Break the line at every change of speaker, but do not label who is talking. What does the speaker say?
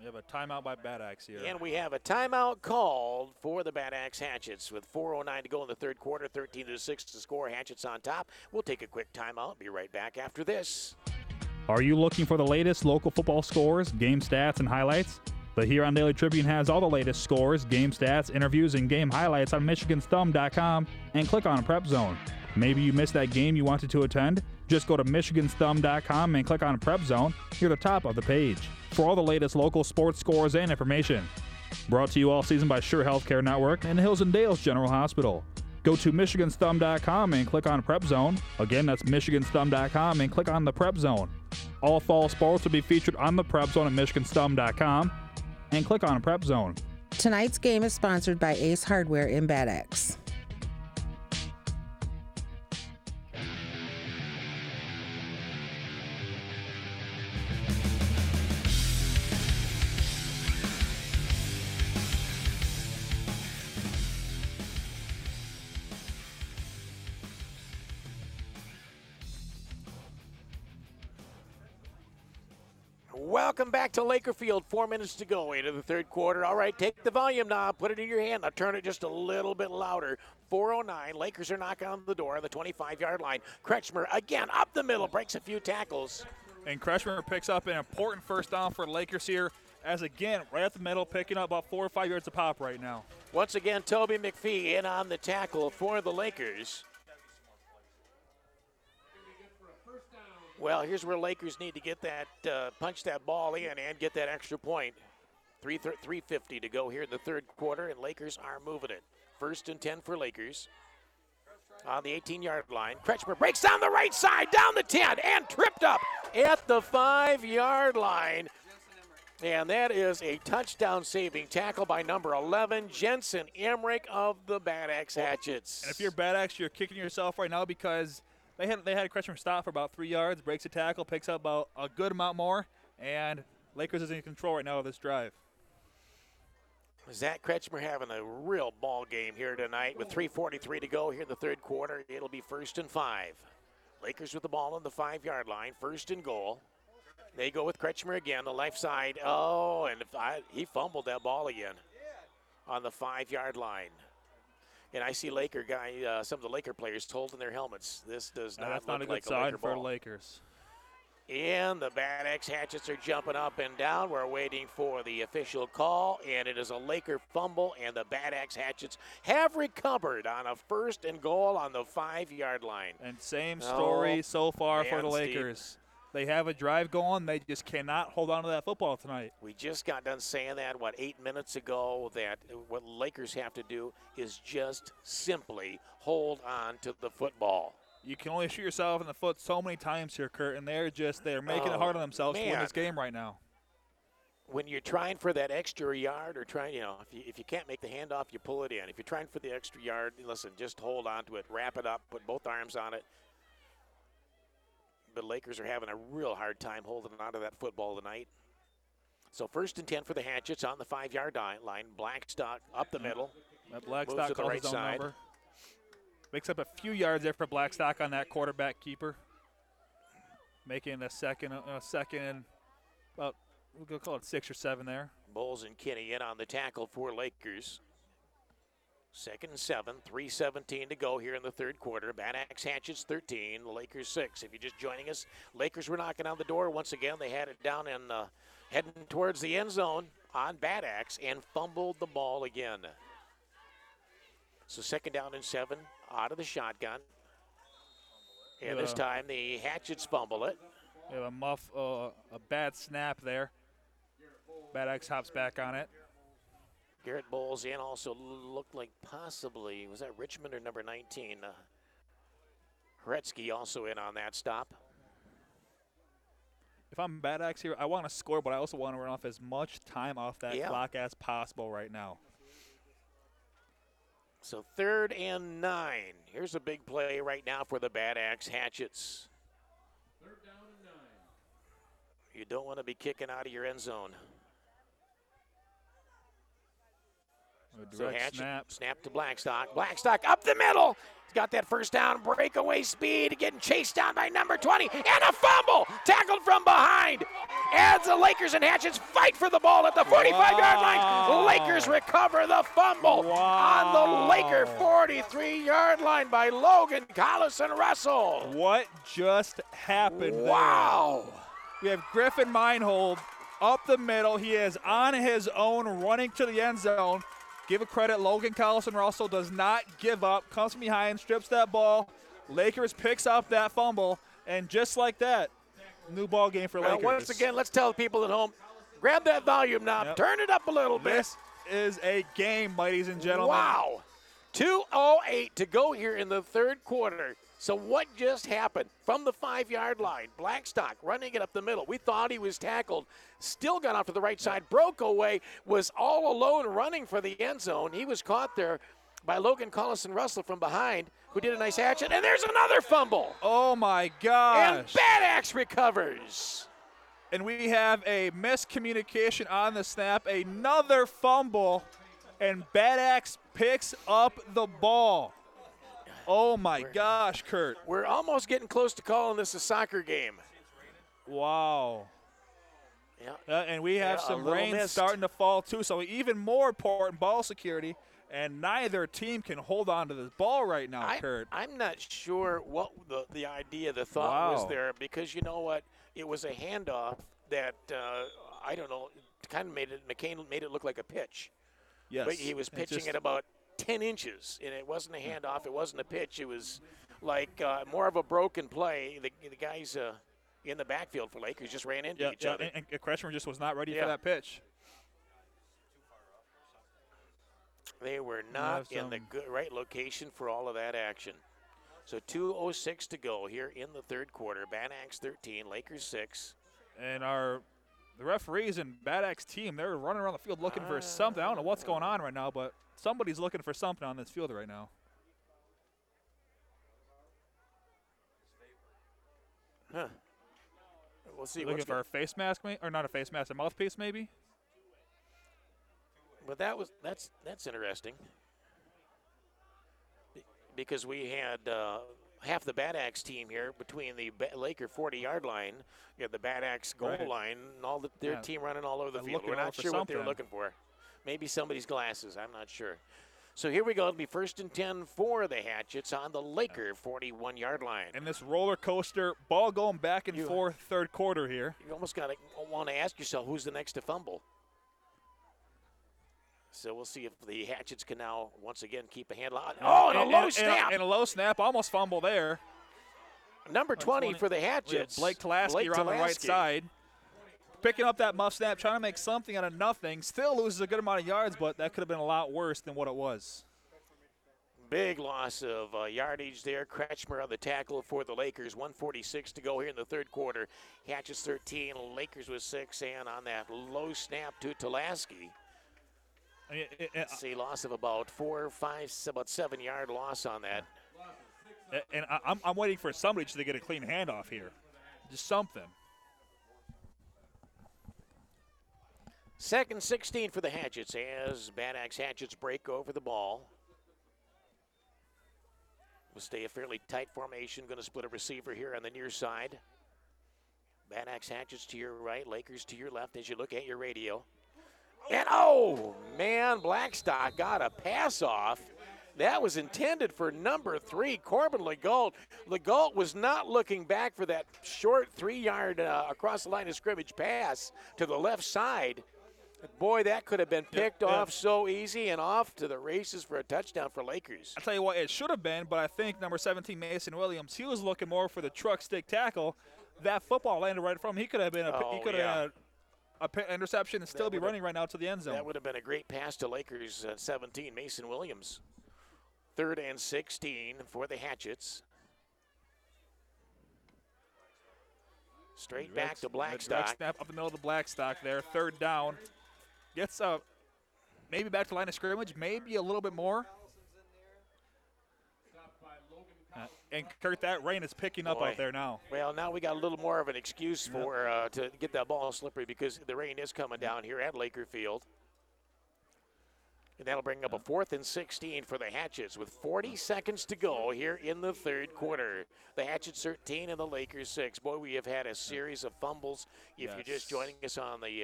We have a timeout by Bad Axe here.
And we have a timeout called for the Bad Axe Hatchets with 4:09 to go in the third quarter, 13-6 to score. Hatchets on top. We'll take a quick timeout. Be right back after this.
Are you looking for the latest local football scores, game stats, and highlights? The Huron Daily Tribune has all the latest scores, game stats, interviews, and game highlights on MichiganSthumb.com and click on Prep Zone. Maybe you missed that game you wanted to attend? Just go to MichiganSthumb.com and click on Prep Zone near the top of the page for all the latest local sports scores and information. Brought to you all season by Sure Healthcare Network and Hills and Dales General Hospital. Go to MichiganSthumb.com and click on Prep Zone. Again, that's MichiganSthumb.com and click on the Prep Zone. All fall sports will be featured on the Prep Zone at MichiganSthumb.com and click on Prep Zone.
Tonight's game is sponsored by Ace Hardware in Bad Axe.
Welcome back to Laker Field. 4 minutes to go into the third quarter. All right, take the volume knob, put it in your hand. Now turn it just a little bit louder. 4:09. Lakers are knocking on the door on the 25-yard line. Kretschmer again up the middle, breaks a few tackles.
And Kretschmer picks up an important first down for the Lakers here, as again, right at the middle, picking up about 4 or 5 yards a pop right now.
Once again, Toby McPhee in on the tackle for the Lakers. Well, here's where Lakers need to get that, punch that ball in and get that extra point. 3:50 to go here in the third quarter, and Lakers are moving it. 1st and 10 for Lakers. On the 18-yard line, Kretschmer breaks down the right side, down the 10, and tripped up at the 5-yard line. And that is a touchdown-saving tackle by number 11, Jensen Emmerich of the Bad Axe Hatchets.
And if you're Bad Axe, you're kicking yourself right now because they had Kretschmer stop for about 3 yards, breaks a tackle, picks up about a good amount more, and Lakers is in control right now of this drive.
Zach Kretschmer having a real ball game here tonight with 3:43 to go here in the third quarter. It'll be 1st and 5. Lakers with the ball on the 5-yard line, 1st and goal. They go with Kretschmer again, the left side. Oh, and he fumbled that ball again on the 5-yard line. And I see some of the Laker players holding their helmets. This does not
that's
look
not a good
like a
sign
Laker
for
ball.
Lakers.
And the Bad Axe Hatchets are jumping up and down. We're waiting for the official call, and it is a Laker fumble, and the Bad Axe Hatchets have recovered on a 1st and goal on the 5-yard line.
And same story so far for the Lakers.
Steve,
they have a drive going. They just cannot hold on to that football tonight.
we just got done saying that, 8 minutes ago, that what Lakers have to do is just simply hold on to the football.
You can only shoot yourself in the foot so many times here, Kurt, and they're making it hard on themselves to win this game right now.
When you're trying for that extra yard or trying, if you can't make the handoff, you pull it in. If you're trying for the extra yard, listen, just hold on to it, wrap it up, put both arms on it. The Lakers are having a real hard time holding on to that football tonight. So 1st and 10 for the Hatchets on the 5-yard line. Blackstock up the middle.
That
Moves
Blackstock
to the
calls
right
his own
side.
number. Makes up a few yards there for Blackstock on that quarterback keeper. Making a second, about, we'll call it 6 or 7 there.
Bowles and Kinney in on the tackle for Lakers. 2nd and 7, 3:17 to go here in the third quarter. Bad Axe Hatchets 13, the Lakers 6. If you're just joining us, Lakers were knocking on the door once again. They had it down and heading towards the end zone on Bad Axe and fumbled the ball again. So 2nd down and 7 out of the shotgun. And this time the Hatchets fumble it.
We have a bad snap there. Bad Axe hops back on it.
Garrett Bowles in also looked like possibly, was that Richmond or number 19? Heretzky also in on that stop.
If I'm Bad Axe here, I want to score, but I also want to run off as much time off that clock as possible right now.
So 3rd and 9. Here's a big play right now for the Bad Axe Hatchets.
3rd down and 9.
You don't want to be kicking out of your end zone.
So
Hatchet
snap
to Blackstock. Blackstock up the middle. got that first down, breakaway speed, getting chased down by number 20, and a fumble, tackled from behind. As the Lakers and Hatchets fight for the ball at the 45-yard line, Lakers recover the fumble on the Laker 43-yard line by Logan Collison-Russell.
What just happened
Wow.
there? We have Griffin Meinhold up the middle. He is on his own, running to the end zone. Give a credit, Logan Collison-Russell does not give up, comes from behind, strips that ball. Lakers picks up that fumble, and just like that, new ball game for Lakers.
Once again, let's tell the people at home, grab that volume knob, turn it up a little bit.
This is a game, ladies and gentlemen.
Wow. 2:08 to go here in the third quarter. So what just happened? From the 5-yard line, Blackstock running it up the middle. We thought he was tackled, still got off to the right side, broke away, was all alone running for the end zone. He was caught there by Logan Collison-Russell from behind, who did a nice hatchet, and there's another fumble.
Oh, my gosh.
And Bad Axe recovers.
And we have a miscommunication on the snap, another fumble, and Bad Axe picks up the ball. Oh, my gosh, Kurt.
We're almost getting close to calling this a soccer game.
Wow.
Yeah.
And we have some rain
missed.
starting to fall, too, so even more important ball security, and neither team can hold on to this ball right now, Kurt.
I'm not sure what the idea, the thought was
Wow.
there, because you know what? It was a handoff that, I don't know, kind of McCain made it look like a pitch.
Yes.
But he was pitching at about 10 inches, and it wasn't a handoff. It wasn't a pitch. It was like more of a broken play. The guys in the backfield for Lakers just ran into each other.
And Kretschmer just was not ready for that pitch.
They were not in the right location for all of that action. So 2:06 to go here in the third quarter. Bad Axe 13, Lakers 6.
And the referees and Bad Axe team, they're running around the field looking for something. I don't know what's going on right now, but somebody's looking for something on this field right now.
Huh. We'll see.
Looking for a face mask, or not a face mask, a mouthpiece maybe?
But that's interesting. Because we had half the Bad Axe team here between the Laker 40-yard line, you had the Bad Axe goal line, and their team running all over the field. We're not sure what they were looking for. Maybe somebody's glasses. I'm not sure. So here we go. It'll be 1st and 10 for the Hatchets on the Laker 41-yard line.
And this roller coaster ball going back and forth third quarter here.
You almost want to ask yourself, who's the next to fumble? So we'll see if the Hatchets can now once again keep a handle on. Oh, and a low snap.
And a low snap, almost fumble there.
Number 20 for the Hatchets.
Blake Tulaski on the right side. Picking up that muff snap, trying to make something out of nothing. Still loses a good amount of yards, but that could have been a lot worse than what it was.
Big loss of yardage there. Kretschmer on the tackle for the Lakers. 1:46 to go here in the third quarter. Hatchets 13, Lakers with 6, and on that low snap to Tulaski. See, loss of about 4, 5, about 7-yard loss on that.
And I'm waiting for somebody just to get a clean handoff here. Just something.
2nd 16 for the Hatchets as Bad Axe Hatchets break over the ball. Will stay a fairly tight formation. Going to split a receiver here on the near side. Bad Axe Hatchets to your right, Lakers to your left as you look at your radio. And, oh, man, Blackstock got a pass off. That was intended for number 3, Corbin Legault. Legault was not looking back for that short 3-yard across the line of scrimmage pass to the left side. Boy, that could have been picked off so easy and off to the races for a touchdown for Lakers.
I'll tell you what, it should have been, but I think number 17, Mason Williams, he was looking more for the truck stick tackle. That football landed right from him. He could have been an interception and still be running right now to the end zone.
That would have been a great pass to Lakers 17, Mason Williams. 3rd and 16 for the Hatchets. Straight back to Blackstock.
Snap up the middle of the Blackstock there. 3rd down. Gets maybe back to line of scrimmage, maybe a little bit more. And Kurt, that rain is picking up out there now.
Well, now we got a little more of an excuse for to get that ball slippery because the rain is coming down here at Laker Field. And that'll bring up a 4th and 16 for the Hatchets with 40 seconds to go here in the third quarter. The Hatchets 13 and the Lakers 6. Boy, we have had a series of fumbles. If you're just joining us on the